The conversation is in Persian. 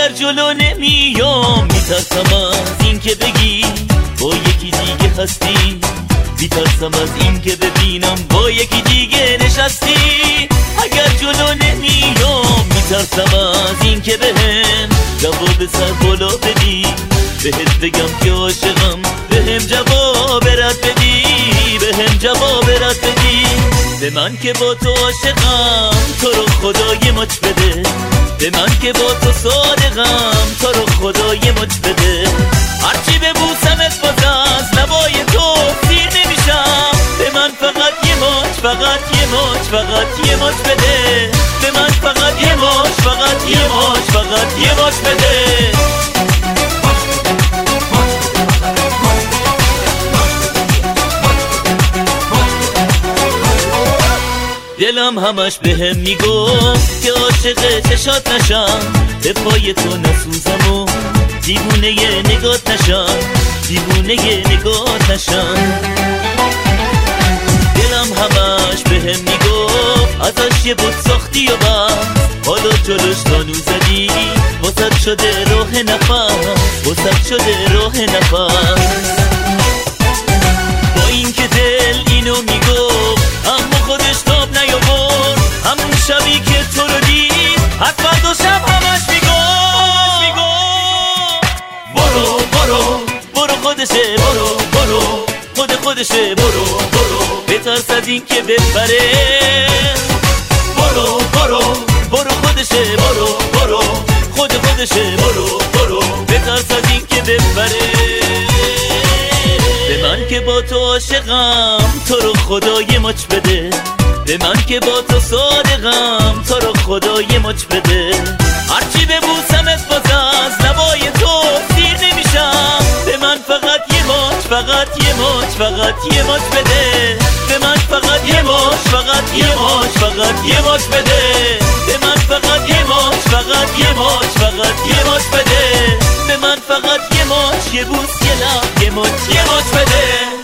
اگر جلو نمیام میترسم از این که بگی با یکی دیگه هستی، میترسم از این که ببینم با یکی دیگه نشستی. اگر جلو نمیام میترسم از این که بهم جواب سر بالا بدی، بهت بگم که عاشقم، بهم جواب رد بدی، بهم جواب رد بدی. به من که با تو عاشقم تو رو خدای مچ بده، به من که با تو صادقم تو رو خدای مچ بده. هرچی ببوسمت باز از لبای تو سیر نمیشم، به من فقط یه مچ، فقط یه مچ، فقط یه مچ بده، به من فقط یه مچ، فقط یه مچ، فقط یه مچ بده. دلم همش بهم میگفت که عاشق چشات نشم، به پای تو نسوزم و دیوونه نگات نشم، دیوونه نگات نشم. دلم همش بهم میگفت ازش یه بود ساختی و بس، حالا جلوش زانو زدی واسد شده راه نفس، واسد شده راه نفس. با این که دل اینو میگفت اما خودش تاب نیاورد، همون شبی که تو رو دید از فردا شب همش میگفت برو برو برو خودشه، برو برو خودشه، برو برو بترس از این که ببره، برو برو برو خودشه، برو برو خودشه، برو برو بترس از این که ببره. به من که با تو عاشقم تو رو خدای مچ بده، به من که با تو صادقم تو رو خدای مچ بده. هرچی ببوسمت باز از لبای تو سیر نمیشم، به من فقط یه مچ، فقط یه مچ، فقط یه مچ بده، به من فقط یه مچ، فقط یه مچ، فقط یه مچ بده، به من فقط یه مچ، فقط یه مچ، فقط یه مچ بده، به من فقط یه مچ، یه بوس، یه لب، یه مچ، یه مچ بده.